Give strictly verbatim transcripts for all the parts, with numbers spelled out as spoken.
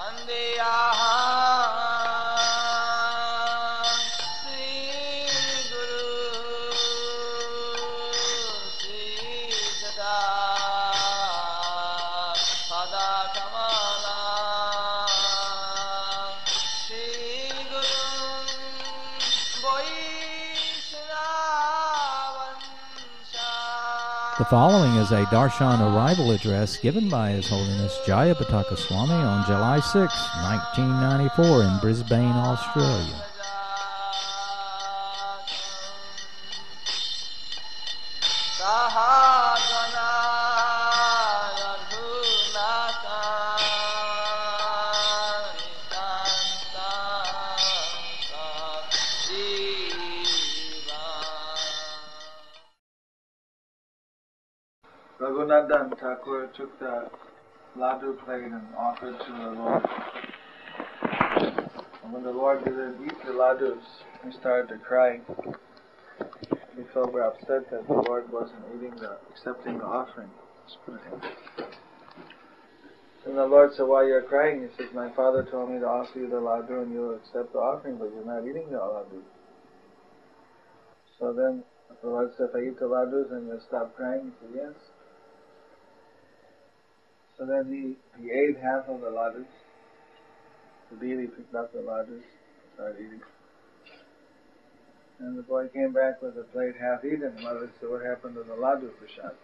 The following is a Darshan arrival address given by His Holiness Jayapataka Swami on July sixth, nineteen ninety-four in Brisbane, Australia. Raghunandan Thakur took the laddu plate and offered to the Lord. And when the Lord didn't eat the laddus, he started to cry. He felt very upset that the Lord wasn't eating the, accepting the offering. And the Lord said, "Why you're crying?" He says, "My father told me to offer you the laddu and you'll accept the offering, but you're not eating the laddu." So then the Lord said, "If I eat the laddus, then you'll stop crying?" He said, "Yes." So then he, he ate half of the laddus. The deity picked up the laddus, started eating. And the boy came back with the plate half eaten. The mother said, "What happened to the laddu prasad?"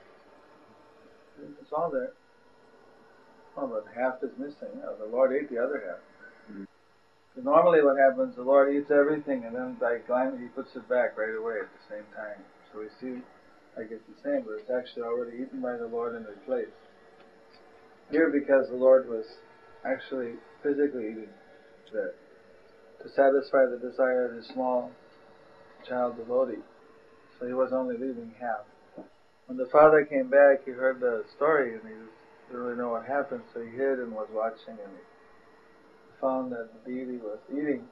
It's all there. Oh, but half is missing. Oh, the Lord ate the other half. Mm-hmm. So normally what happens, the Lord eats everything and then by glance he puts it back right away at the same time. So we see like it's the same, but it's actually already eaten by the Lord in its place. Here, because the Lord was actually physically eating that to satisfy the desire of his small child devotee, so he was only leaving half. When the father came back, he heard the story and he didn't really know what happened, so he hid and was watching, and he found that the deity was eating.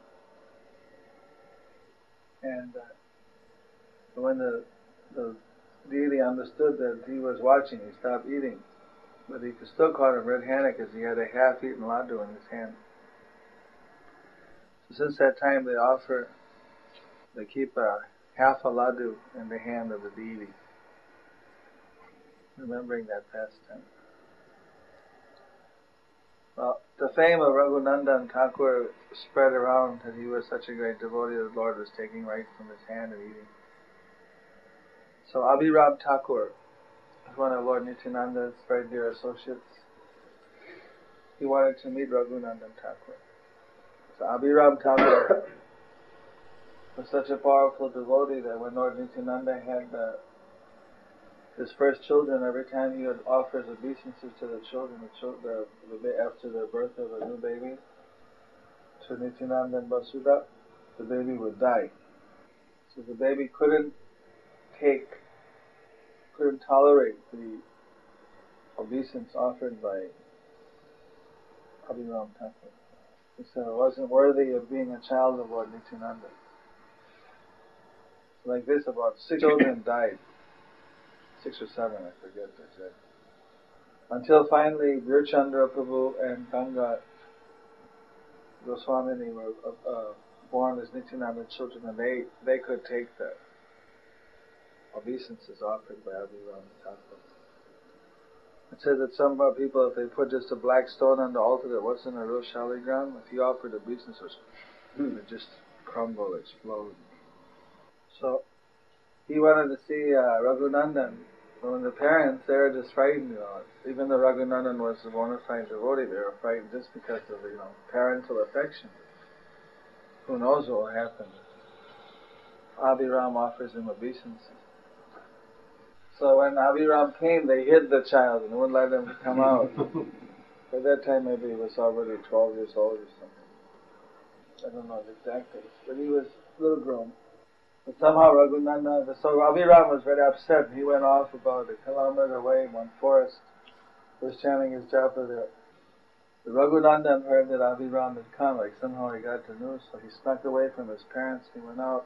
And uh, when the, the deity understood that he was watching, he stopped eating. But he could still caught him red-handed because he had a half-eaten laddu in his hand. So since that time, they offer, they keep a half a laddu in the hand of the deity, remembering that pastime. Well, the fame of Raghunandan Thakur spread around that he was such a great devotee that the Lord was taking right from his hand and eating. So Abhiram Thakur, one of Lord Nityananda's very dear associates, he wanted to meet Raghunandan Thakur. So Abhiram Thakur was such a powerful devotee that when Lord Nityananda had uh, his first children, every time he would offer his obeisances to the children, the, children the, the, after the birth of a new baby, to Nityananda and Vasudha, the baby would die. So the baby couldn't take, couldn't tolerate the obeisance offered by Abhiram Thakur. He said it wasn't worthy of being a child of Lord Nityananda. Like this, about six children died. Six or seven, I forget exactly. Until finally, Virchandra Prabhu and Ganga Goswamini were uh, uh, born as Nityananda's children, and they, they could take the obeisances offered by Abhiram Thakur. It says that some uh, people, if they put just a black stone on the altar that wasn't a real shaligram, if he offered obeisances, it would just crumble, explode. So, he wanted to see uh, Raghunandan. When the parents, they were just frightened, you know. Even though Raghunandan was a bona fide devotee, they were frightened just because of, you know, parental affection. Who knows what will happen? Abhiram offers him obeisances. So when Abhiram came, they hid the child and wouldn't let him come out. By that time, maybe he was already twelve years old or something. I don't know the exact age, but he was a little grown. But somehow Raghunandan, so Abhiram was very upset. He went off about a kilometer away in one forest. He was chanting his japa there. The Raghunandan heard that Abhiram had come, like somehow he got the news, so he snuck away from his parents. He went out.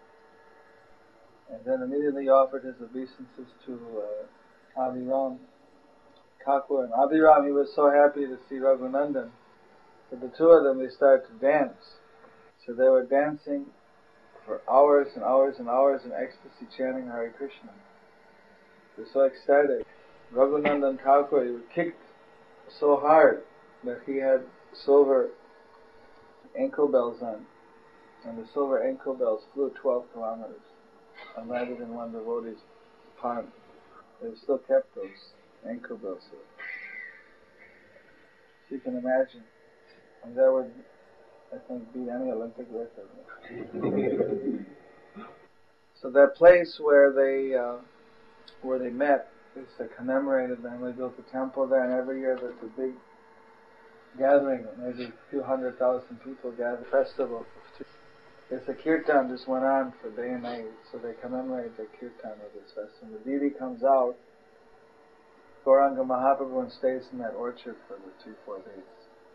And then immediately offered his obeisances to uh, Abhiram Thakur. And Abhiram, he was so happy to see Raghunandan. So the two of them, they started to dance. So they were dancing for hours and hours and hours in ecstasy, chanting Hare Krishna. They were so ecstatic. Raghunandan Thakur, he was kicked so hard that he had silver ankle bells on, and the silver ankle bells flew twelve kilometers and landed in one devotee's pond. They still kept those ankle bells. So you can imagine, and that would, I think, beat any Olympic record. So that place where they uh, where they met is uh, commemorated, and they built a temple there, and every year there's a big gathering, maybe a few hundred thousand people gather, festival. It's a kirtan just went on for day and night, so they commemorate the kirtan of this festival. The deity comes out, Gauranga Mahaprabhu, and stays in that orchard for the three, four days.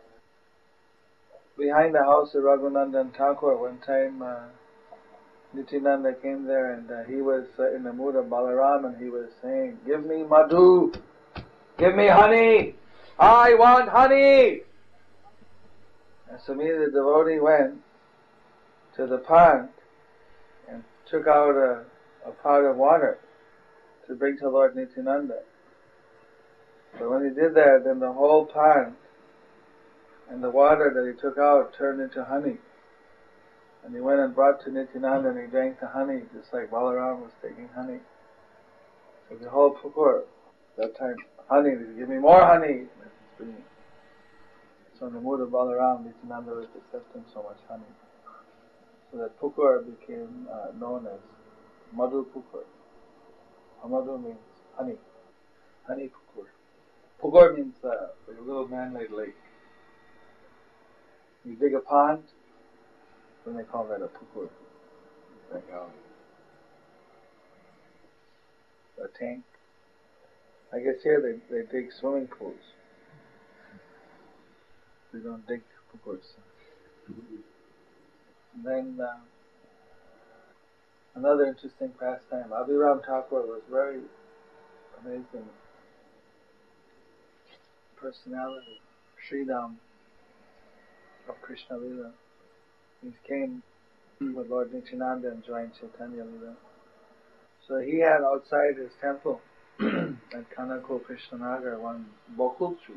Behind the house of Raghunandan Thakur, one time uh, Nityananda came there, and uh, he was uh, in the mood of Balaram, and he was saying, "Give me madhu, give me honey, I want honey." And so me, the devotee, went to the pond and took out a, a pot of water to bring to Lord Nityananda. But when he did that, then the whole pond and the water that he took out turned into honey. And he went and brought to Nityananda, and he drank the honey just like Balaram was taking honey. So the whole pukur, that time, honey, he said, "Give me more honey." So in the mood of Balaram, Nityananda was accepting so much honey. So that pukur became uh, known as Madhu Pukur. Madhu means honey. Honey pukur. Pukur means uh, like a little man-made lake. You dig a pond, then they call that a pukur. Like a, a tank. I guess here they, they dig swimming pools. They don't dig pukurs. And then uh, another interesting pastime. Abhiram Thakur was very amazing personality. Sridham of Krishna Lila. He came with Lord Nityananda and joined Chaitanya Lila. So he had outside his temple at Kanakul Krishnanagar one bokul tree.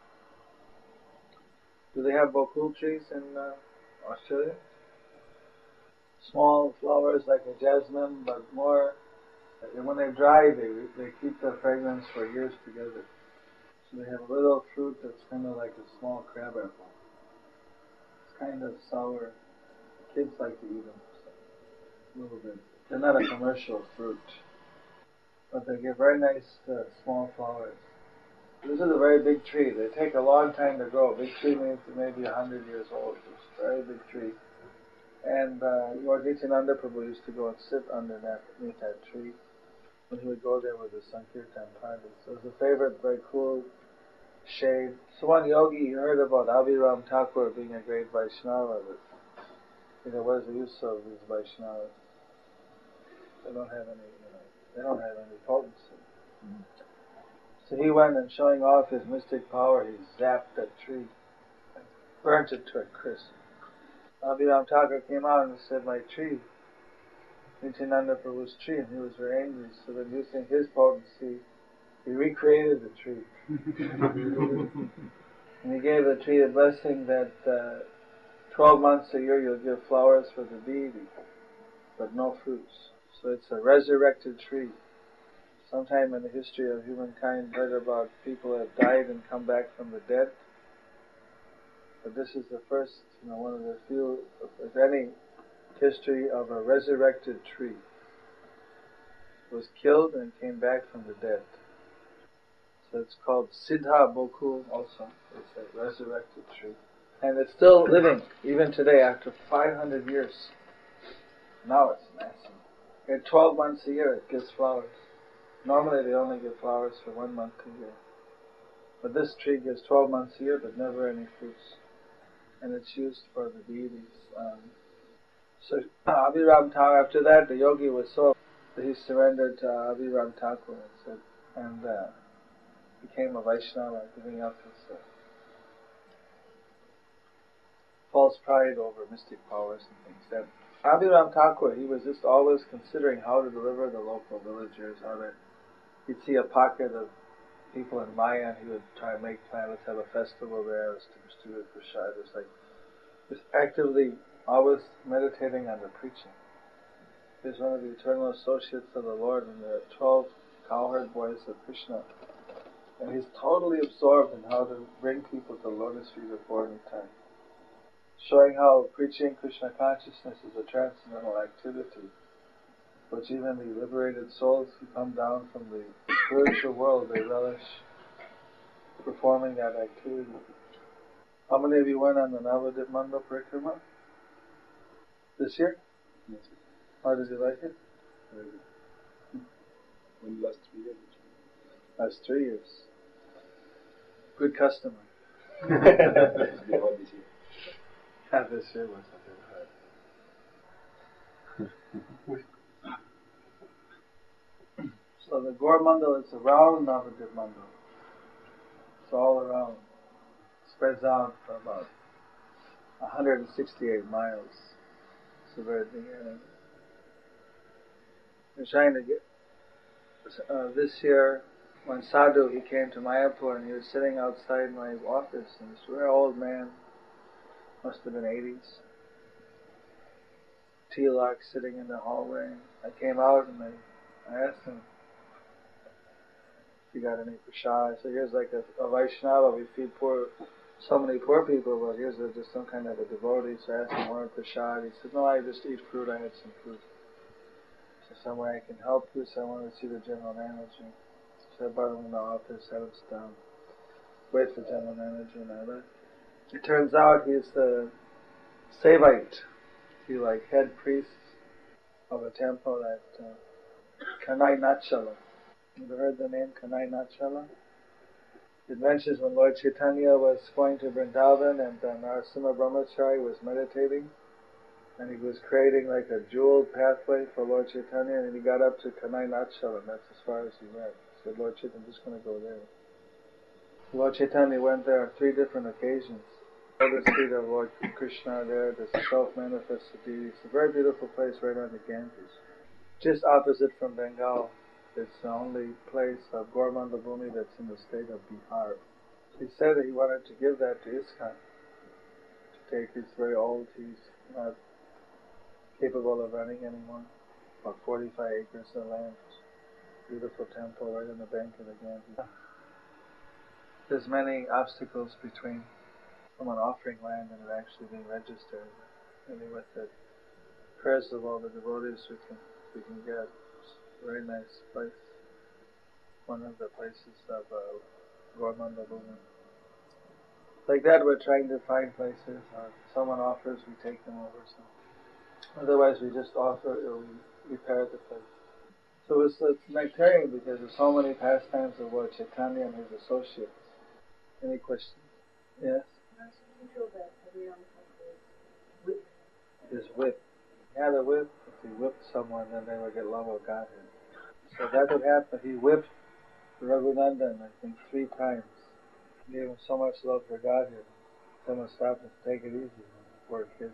Do they have bokul trees in uh, Australia? Small flowers like a jasmine, but more, and when they dry, they they keep their fragrance for years together. So they have a little fruit that's kind of like a small crab apple. It's kind of sour. Kids like to eat them, so a little bit. They're not a commercial fruit, but they give very nice uh, small flowers. This is a very big tree. They take a long time to grow. A big tree means it may be a hundred years old. It's a very big tree. And uh, Lord Nityananda Prabhu used to go and sit under that, beneath that tree, when he would go there with the Sankirtan party. So it was a favorite, very cool shade. So one yogi heard about Abhiram Thakur being a great Vaishnava. But, you know, what is the use of these Vaishnavas? They don't have any, you know, they don't have any potency. Mm-hmm. So he went, and showing off his mystic power, he zapped that tree and burnt it to a crisp. Abhiram Thakur came out and said, "My tree, Nityananda Prabhu's tree," and he was very angry. So then, using his potency, he recreated the tree. And he gave the tree a blessing that uh, twelve months a year you'll give flowers for the deity, but no fruits. So it's a resurrected tree. Sometime in the history of humankind, heard about people who have died and come back from the dead. But this is the first, you know, one of the few, if any, history of a resurrected tree. It was killed and came back from the dead. So it's called Siddha Bokul also. It's a resurrected tree. And it's still living, even today, after five hundred years. Now it's massive. And twelve months a year it gives flowers. Normally they only give flowers for one month a year. But this tree gives twelve months a year, but never any fruits. And it's used for the deities. Um, so Abhiram Thakur, after that, the yogi was so that he surrendered to Abhiram Thakur and said, and uh, became a Vaishnava, giving up his uh, false pride over mystic powers and things. That Abhiram Thakur, he was just always considering how to deliver the local villagers, how to, he'd see a pocket of people in Maya and he would try and make plans, let's have a festival there, let's distribute prasad. It's like, just actively always meditating on the preaching. He's one of the eternal associates of the Lord and the twelve cowherd boys of Krishna. And he's totally absorbed in how to bring people to the lotus feet of Born Time. Showing how preaching Krishna consciousness is a transcendental activity, which even the liberated souls who come down from the spiritual world, they relish performing that activity. How many of you went on the Navadip Mandal Parikrama this year? Yes. How did you like it? Very good. When last three years? Last three years. Good customer. this year. Yeah, this year was a good time. So the Gaur Mandal is around Navadip Mandal. It's all around. It spreads out for about one hundred sixty-eight miles. It's a very big area. We're trying to get, uh, this year, when Sadhu, he came to Mayapur and he was sitting outside my office, and this very old man, must have been eighties, Tilak sitting in the hallway. I came out and I, I asked him if he got any prasad. I said, here's like a, a Vaishnava, we feed poor, so many poor people, but here's a, just some kind of a devotee. So I asked him, want a prasad? He said, no, I just eat fruit, I had some fruit. So some way I can help you, so I wanted to see the general manager. So I brought him in the office, sat him down, wait for the general manager, and I left. It turns out he's the Sevite. He's like head priest of a temple at uh, Kanai Nachala. Have you heard the name Kanai Nachala? It mentions when Lord Chaitanya was going to Vrindavan and uh, Narasimha Brahmachari was meditating, and he was creating like a jeweled pathway for Lord Chaitanya, and he got up to Kanai Nachala, and that's as far as he went. He said, Lord Chaitanya, I'm just going to go there. Lord Chaitanya went there on three different occasions. The feet of Lord Krishna there, the self-manifested deity. It's a very beautiful place right on the Ganges. Just opposite from Bengal. It's the only place of Gaur Mandal Bhumi that's in the state of Bihar. He said that he wanted to give that to ISKCON. To take, he's very old, he's not capable of running anymore. About forty-five acres of land. Beautiful temple right on the bank of the Ganges. There's many obstacles between someone offering land and it actually being registered. Maybe with the prayers of all the devotees we can we can get. It's a very nice place. One of the places of uh, Gaur Mandal Bhumi. Like that, we're trying to find places. Uh, someone offers, we take them over. So otherwise, we just offer or we repair the place. So it's, it's nectarian because there's so many pastimes of Lord Chaitanya and his associates. Any questions? Yes? His whip. Yeah, the whip. If he whipped someone, then they would get love of Godhead. So that would happen. He whipped Raghunandan, I think, three times. He gave him so much love for Godhead. Someone stopped and said, take it easy, poor kid.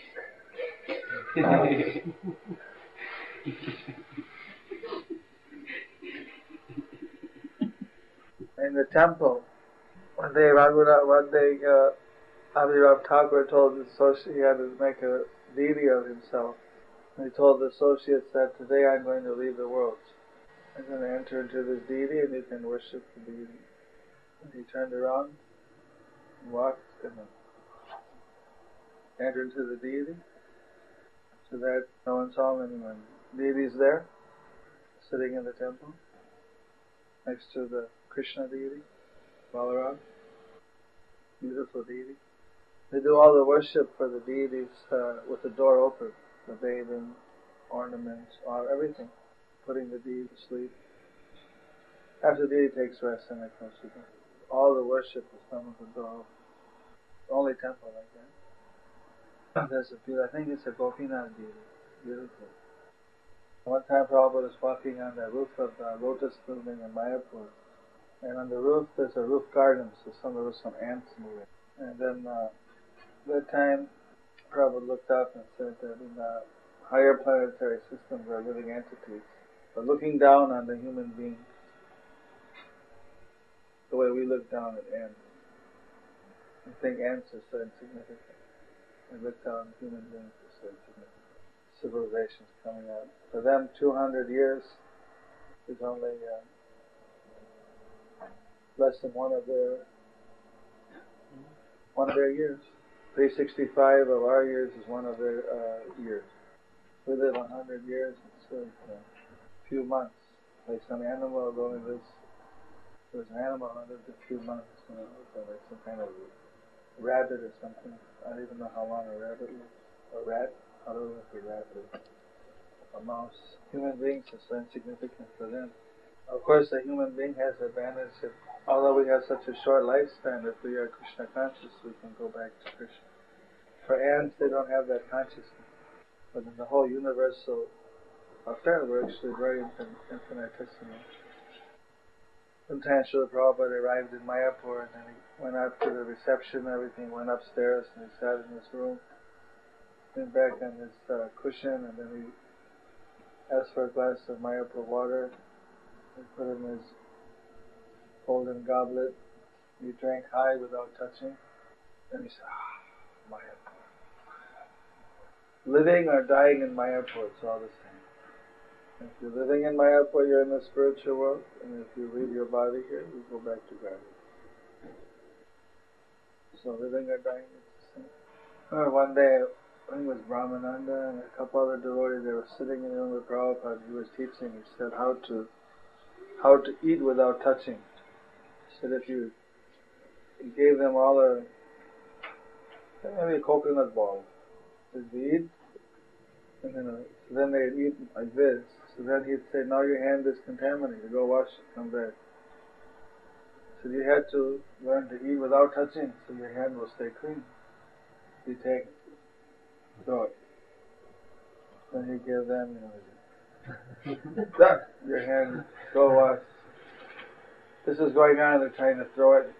In the temple, one day Raghunandan, one day uh, Abhiram Thakur told the associate he had to make a deity of himself. And he told the associates that today I'm going to leave the world. I'm going to enter into this deity and you can worship the deity. And he turned around and walked and entered into the deity. So that no one saw him anymore. The deity's there, sitting in the temple, next to the Krishna deity, Balaram. Beautiful deity. They do all the worship for the deities uh, with the door open, the bathing, ornaments, all, everything, putting the deity to sleep. After the deity takes rest, then they close the door. All the worship is done with the door open. The only temple like that. There's a beautiful, I think it's a Gopinath deity. Beautiful. One time Prabhupada was walking on the roof of the Lotus building in Mayapur, and on the roof there's a roof garden, so some, there was some ants moving. And then uh, that time, Prabhupada looked up and said that in the higher planetary systems are living entities, but looking down on the human being, the way we look down at ants. I think ants are so insignificant. We look down on human beings are so insignificant. Civilizations coming out. For them, two hundred years is only uh, less than one of their one of their years. three hundred sixty-five of our years is one of their uh, years. We live one hundred years, it's a uh, few months. Like some animal only lives, there was an animal that lived a few months, you know, so like some kind of rabbit or something. I don't even know how long a rabbit lives. A rat? I don't know if a rat is. A mouse. Human beings are so insignificant for them. Of course, a human being has the advantage that although we have such a short lifespan, if we are Krishna conscious, we can go back to Krishna. For ants, they don't have that consciousness. But in the whole universal affair, we're actually very infin- infinitesimal. Sometimes Srila Prabhupada arrived in Mayapur and then he went up to the reception, everything went upstairs and he sat in his room, went back on his uh, cushion and then he asked for a glass of Mayapur water. He put in his golden goblet. He drank high without touching. And he said, ah, Mayapur. Living or dying in Mayapur, it's all the same. If you're living in Mayapur, you're in the spiritual world. And if you leave your body here, you go back to God. So living or dying, it's the same. I remember one day, I think it was Brahmananda and a couple other devotees, they were sitting in the room with Prabhupada. He was teaching. He said how to how to eat without touching. He said if you, he gave them all a, maybe a coconut ball. He said, you eat, and then, uh, so then they'd eat like this. So then he'd say, now your hand is contaminated, go wash it, come back. So you had to learn to eat without touching, so your hand will stay clean. You take it, throw it. Then you give them, you know, your hand, go wash. This is going on, they're trying to throw it.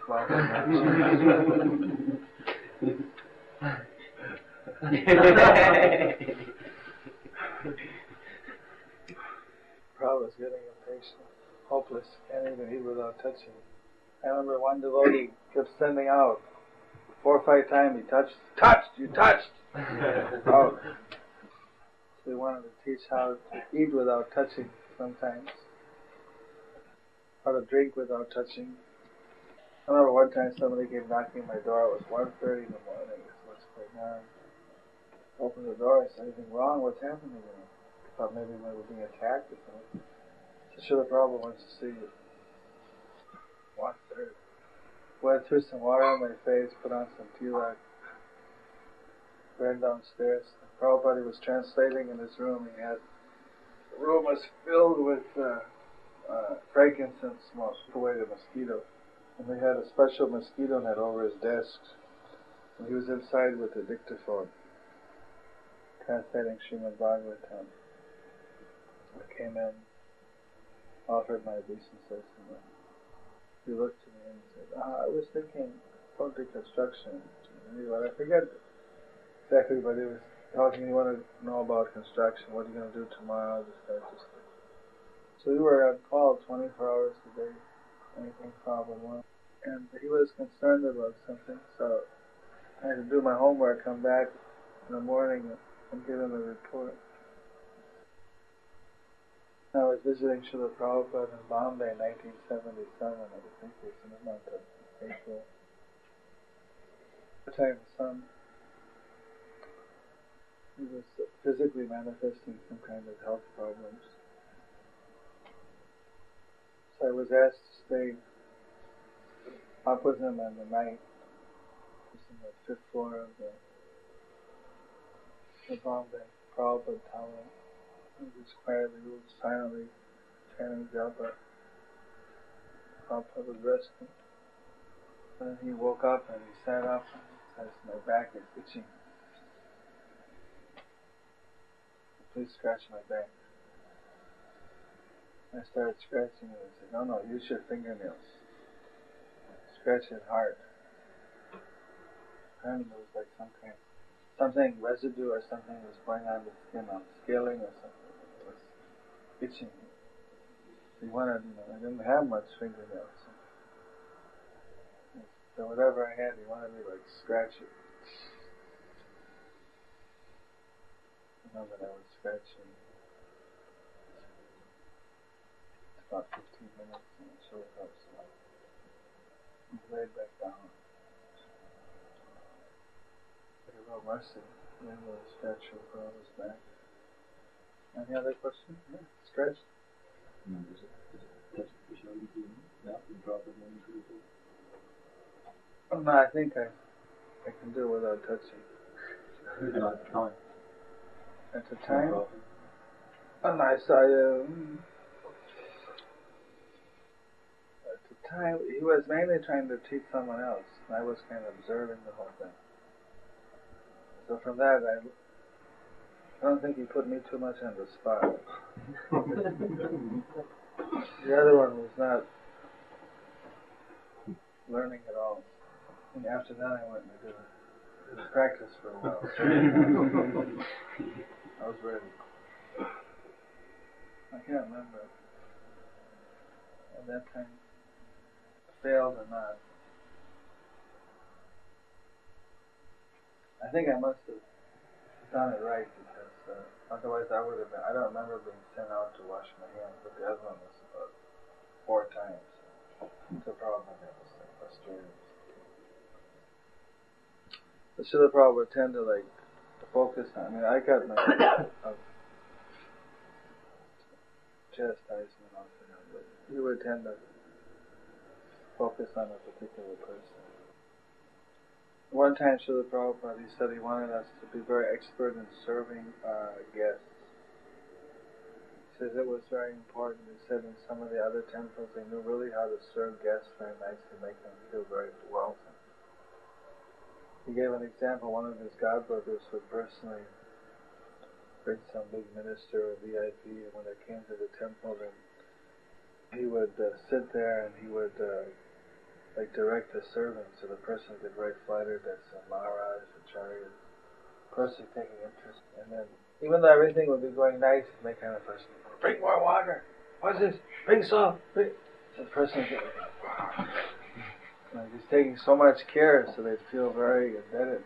Prabhupada's getting impatient, hopeless, can't even eat without touching. I remember one devotee kept sending out four or five times, he touched, touched, you touched! Oh. So we wanted to teach how to eat without touching sometimes. How to drink without touching. I remember one time somebody came knocking on my door, it was one thirty in the morning, I said, what's going on? Opened the door, I said, anything wrong? What's happening? You know? I thought maybe we were being attacked or something. So Srila Prabhupada wants to see you. one thirty. Went through some water on my face, put on some tilak, ran downstairs. Prabhupada was translating in his room. He had, the room was filled with uh, uh, frankincense smoke, put away the mosquito. And they had a special mosquito net over his desk. And he was inside with a dictaphone, translating Srimad Bhagavatam. I came in, offered my obeisances, and he looked at me and said, ah, I was thinking about the construction. And he went, I forget exactly what he was talking. He wanted to know about construction. What are you going to do tomorrow? This guy just. So we were on call twenty-four hours a day. Anything problem was. And he was concerned about something, so I had to do my homework, come back in the morning and give him a report. I was visiting Srila Prabhupada in Bombay in nineteen seventy-seven, I think it was in the month of April. At the time, some, he was physically manifesting some kind of health problems. So I was asked to stay up with him in the night. It was in the fifth floor of the, the Bombay Prabhupada Tower. He was quietly, he was silently chanting japa. Prabhupada was resting. And then he woke up and he sat up and he says, my back is itching. Please scratch my back. I started scratching it and I said, no, no, use your fingernails. Scratch it hard. turning, it was like some kind, something residue or something was going on the skin, on scaling or something. It was itching. He wanted, you know, I didn't have much fingernails. So, so whatever I had, he wanted me to like scratch it. I remember I was scratching. It's about fifteen minutes and it showed up, so I laid back down. Like a real mercy. Then the statue for his back. Any other questions? Yeah, scratch. No, there's a, there's a touch of fish on you. Yeah, you drop it when you do it. Oh, no, I think I, I can do it without touching. You can at the time. At the time? Oh, no, I saw you. At the time, he was mainly trying to teach someone else. I was kind of observing the whole thing. So from that, I, I don't think he put me too much on the spot. The other one was not learning at all. And after that, I went and I did, a, did a practice for a while. I was ready. I can't remember at that time failed or not. I think I must have done it right because uh, otherwise I would have been. I don't remember being sent out to wash my hands, but the other one was about four times. The problem I was like frustrated. The Srila Prabhupada would tend to like to focus on. I mean, I got my uh, chastisement off of him, but he would tend to focus on a particular person. One time, Srila Prabhupada, he said he wanted us to be very expert in serving uh, guests. He says it was very important. He said in some of the other temples, they knew really how to serve guests very nicely, make them feel very welcome. He gave an example. One of his godbrothers would personally bring some big minister or V I P, and when they came to the temple, then he would uh, sit there and he would uh, like direct the servant, so the person would get very flattered that some Maharaj, Acharya, person taking interest. And then, even though everything would be going nice, he'd make kind of person, drink more water. What's this? Drink some. Drink. The person would get like, he's taking so much care, so they'd feel very indebted.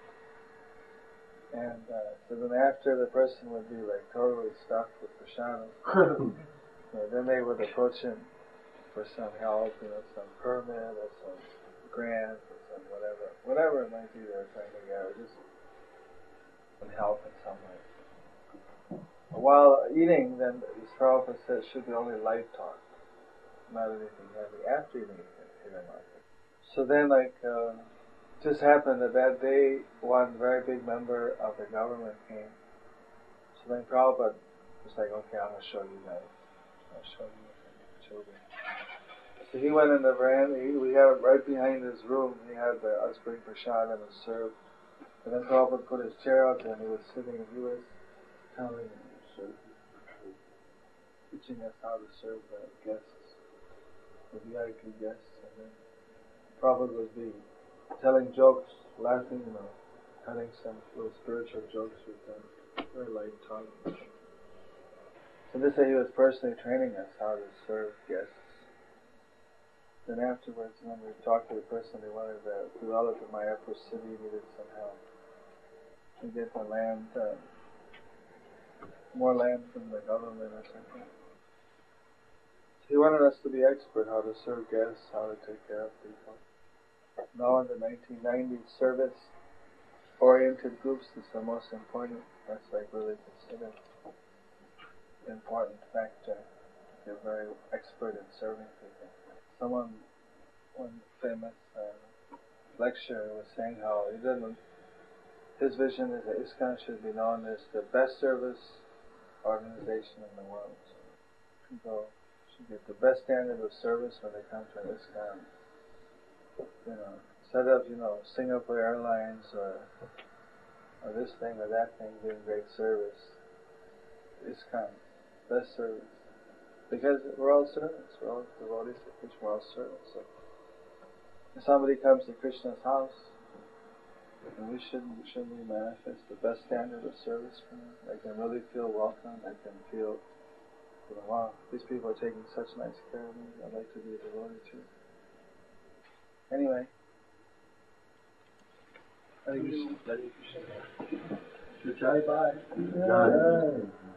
And uh, so then after, the person would be like totally stuffed with prasadam. So then they would approach him for some help, you know, some permit or some grant or some whatever, whatever it might be they're trying to get, or just some help in some way. While eating, then this Prabhupada says should be only light talk, not anything heavy. After eating, you can hit him up. So then, like, uh, just happened that that day, one very big member of the government came. So then Prabhupada was like, okay, I'm going to show you guys. I'll show you the children. So he went in the veranda. He, we had it right behind his room. He had the us bring prasad and serve. And then Prabhupada put his chair out there and he was sitting and he was telling him, teaching us how to serve the guests, the V I P guests. And then Prabhupada would be telling jokes, laughing, you know, telling some little spiritual jokes with them, very light talk. So this way he was personally training us how to serve guests. Then afterwards, when we talked to the person, they wanted to develop in Mayapur city, needed some help to get the land, uh, more land from the government or something. So he wanted us to be expert how to serve guests, how to take care of people. Now in the nineteen nineties, service-oriented groups is the most important. That's like really considered an important factor. You're very expert in serving people. Someone, one famous uh, lecturer was saying how he didn't, his vision is that ISKCON should be known as the best service organization in the world. People should get the best standard of service when they come to an ISKCON. You know, instead of, you know, Singapore Airlines or, or this thing or that thing doing great service, ISKCON, best service. Because we're all servants, we're all devotees to Krishna, we're all servants. So if somebody comes to Krishna's house, And we should, shouldn't we manifest the best standard of service for them? I can really feel welcome. I can feel, you know, wow, these people are taking such nice care of me. I'd like to be a devotee too. Anyway. Hare Krishna. Jai Bye. Jai.